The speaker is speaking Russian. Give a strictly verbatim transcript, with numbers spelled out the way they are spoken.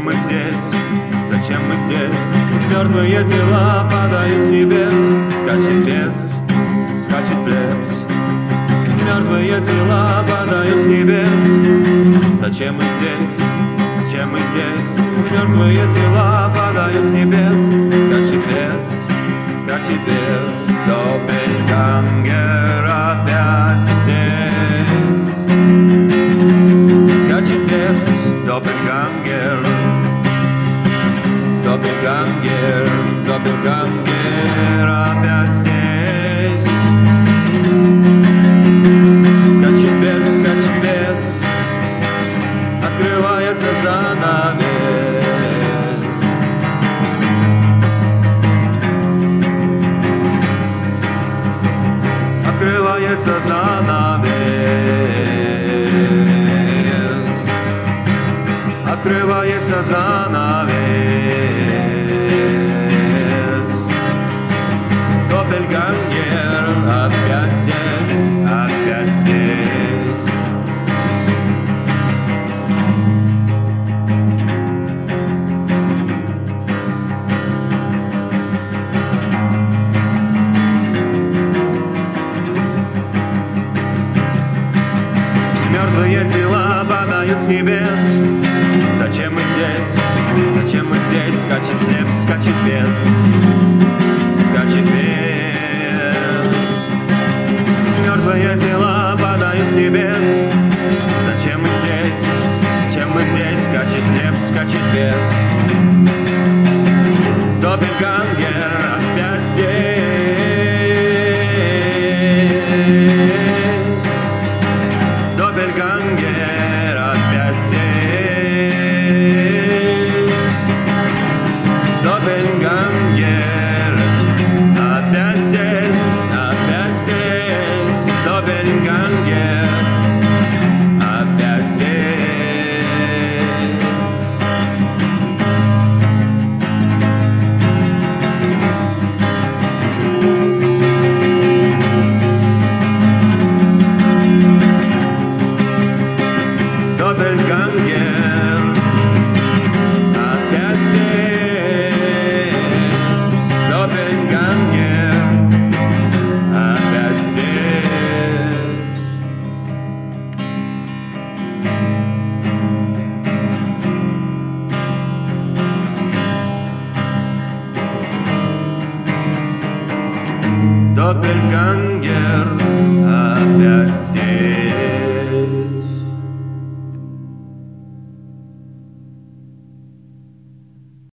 мы здесь? Зачем мы здесь? Мертвые тела падают с небес. Скачет бес, скачет плебс. Мертвые тела падают с небес. Зачем мы здесь? Зачем мы здесь? Мертвые тела падают с небес. Скачет бес, скачет бес. Доппельгангер опять здесь. Скачет бес, доппельгангер. Доппельгангер, доппельгангер опять здесь. Скачет бес, скачет бес. Открывается занавес. Открывается занавес. Открывается занавес. Доппельгангер опять здесь, опять здесь. Мертвые тела падают с небес. Зачем мы здесь? Зачем мы здесь? Скачет хлеб, скачет бес. Скачет бес. Мертвые тела падают с небес. Зачем мы здесь? Зачем мы здесь? Скачет хлеб, скачет бес. Доппельгангер опять здесь. Доппельгангер опять здесь. Доппельгангер опять здесь, опять здесь. Доппельгангер опять здесь. Доппельгангер опять здесь. Доппельгангер опять здесь. Доппельгангер